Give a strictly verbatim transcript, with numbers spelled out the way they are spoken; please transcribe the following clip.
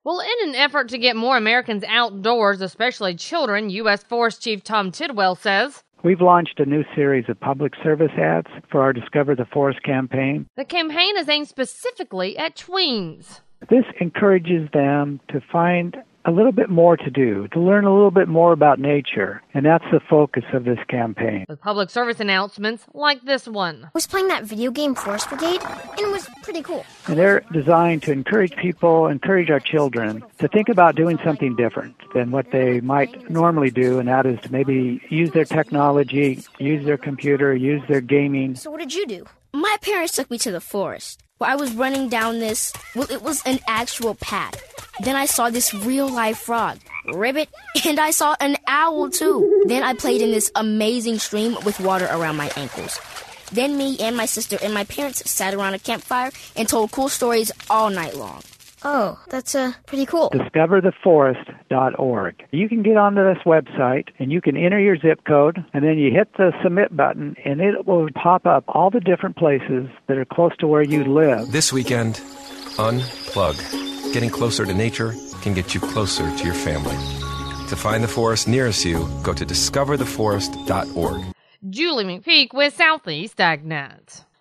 Well, in an effort to get more Americans outdoors, especially children, U S Forest Chief Tom Tidwell says, we've launched a new series of public service ads for our Discover the Forest campaign. The campaign is aimed specifically at tweens. This encourages them to find a little bit more to do, to learn a little bit more about nature, and that's the focus of this campaign. With public service announcements like this one. I was playing that video game Forest Brigade, and it was pretty cool. And they're designed to encourage people, encourage our children to think about doing something different than what they might normally do, and that is to maybe use their technology, use their computer, use their gaming. So what did you do? My parents took me to the forest, where I was running down this, well, it was an actual path. Then I saw this real-life frog, Ribbit, and I saw an owl, too. Then I played in this amazing stream with water around my ankles. Then me and my sister and my parents sat around a campfire and told cool stories all night long. Oh, that's uh, pretty cool. discover the forest dot org. You can get onto this website, and you can enter your zip code, and then you hit the submit button, and it will pop up all the different places that are close to where you live. This weekend, unplug. Getting closer to nature can get you closer to your family. To find the forest nearest you, go to discover the forest dot org. Julie McPeak with Southeast AgNet.